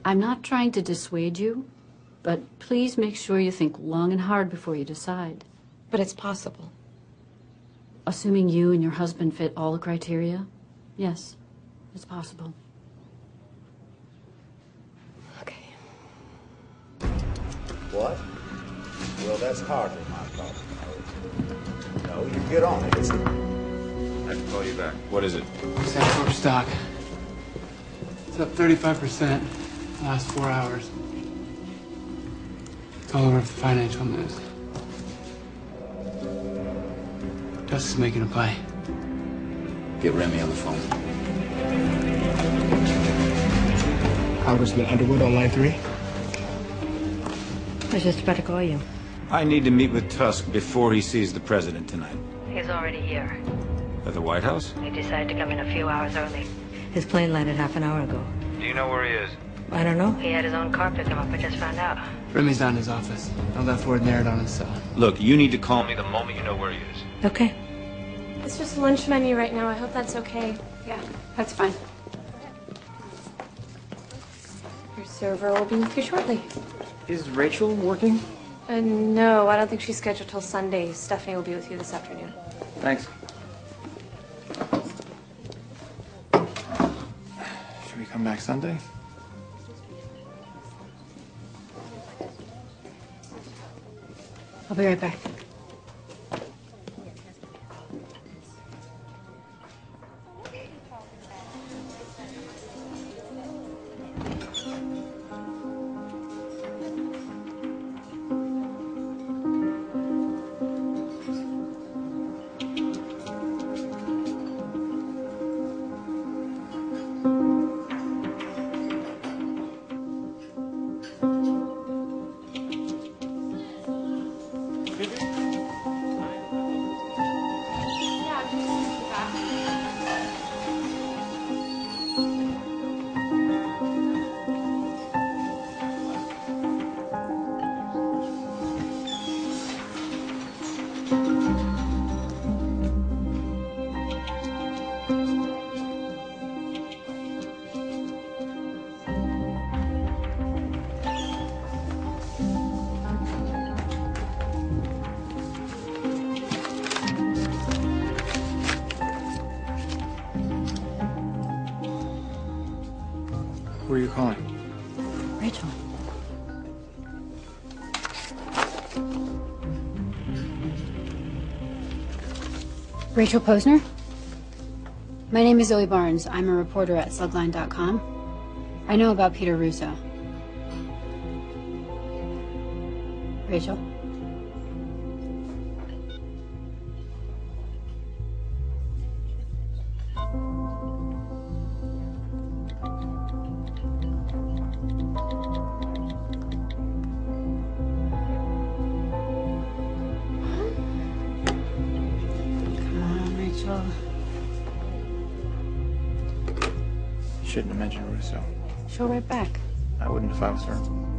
I'm not trying to dissuade you, but please make sure you think long and hard before you decide. But it's possible. Assuming you and your husband fit all the criteria, yes, it's possible. Okay. What? Well, that's hardly my problem. No, you get on it. I have to call you back. What is it? Sancorp stock. It's up 35% the last 4 hours. It's all over the financial news. Dust is making a play. Get Remy on the phone. Congressman Underwood on line 3. I was just about to call you. I need to meet with Tusk before he sees the president tonight. He's already here. At the White House? He decided to come in a few hours early. His plane landed half an hour ago. Do you know where he is? I don't know. He had his own car pick him up. I just found out. Remy's not in his office. I left word narrowed on his cell. Look, you need to call me the moment you know where he is. Okay. It's just a lunch menu right now. I hope that's okay. Yeah, that's fine. Your server will be with you shortly. Is Rachel working? No, I don't think she's scheduled till Sunday. Stephanie will be with you this afternoon. Thanks. Should we come back Sunday? I'll be right back. Who are you calling? Rachel. Rachel Posner? My name is Zoe Barnes. I'm a reporter at Slugline.com. I know about Peter Russo. Rachel? Shouldn't have mentioned Russo. She'll write back. I wouldn't if I was her.